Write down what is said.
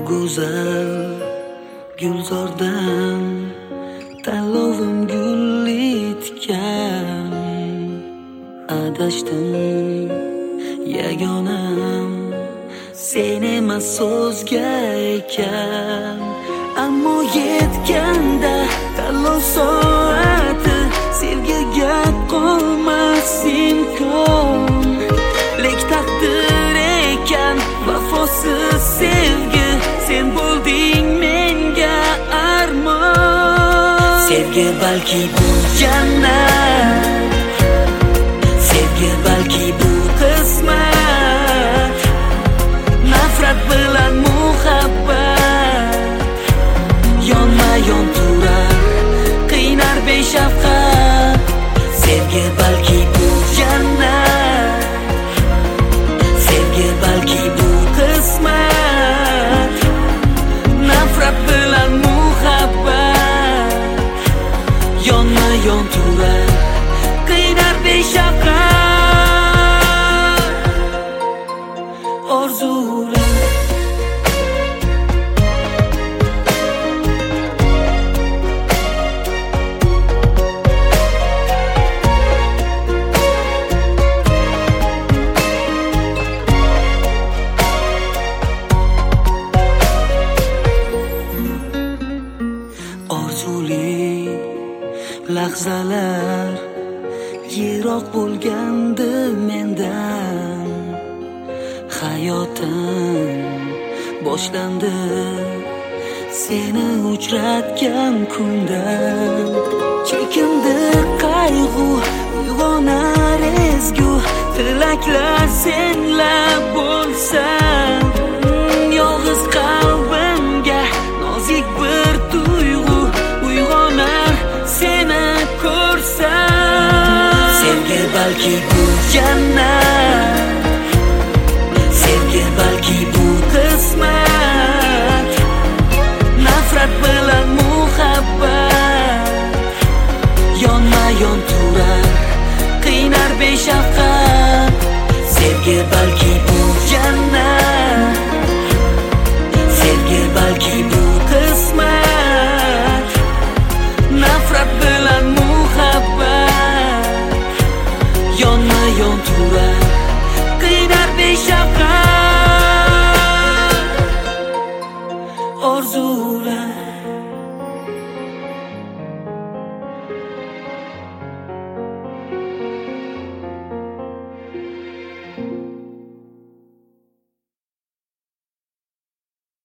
go'zal gulzordan tanlovim gulli tikan. Adashdim yagonam, sen emas so'zga ekan. Ammo yetganda tanlov soati, sevgiga qolmas imkon. Lek taqdir ekan vafosiz sevgi, sen bo'lding menga armon. Sevgi balki bu jannat, sevgi balki bu qismat. Nafrat bilan muhabbat yonma-yon turar, qiynar beshafqat. Sevgi balki bu jannat, sevgi balki bu qismat. Nafrat bilan muhabbat yonma-yon turar, qiynar beshafqat. Orzular lahzalar yiroq bo'lgandi mendan. Hayotim boshlandi seni uchratgan kundan. Chekindi qayg'u, uyg'onar ezgu tilaklar senlar bo'lsan. Yolg'iz qalbimga nozik bir tuyg'u uyg'onar seni ko'rsam. Sevgi balki bu jannat, sevgi balki bu qismat. Nafrat bilan muhabbat yonma-yon turar, qiynar beshafqat. Sevgi balki bu jannat, sevgi balki bu qismat. Nafrat bilan muhabbat yonma-yon turar, qiynar beshafqat. Orzular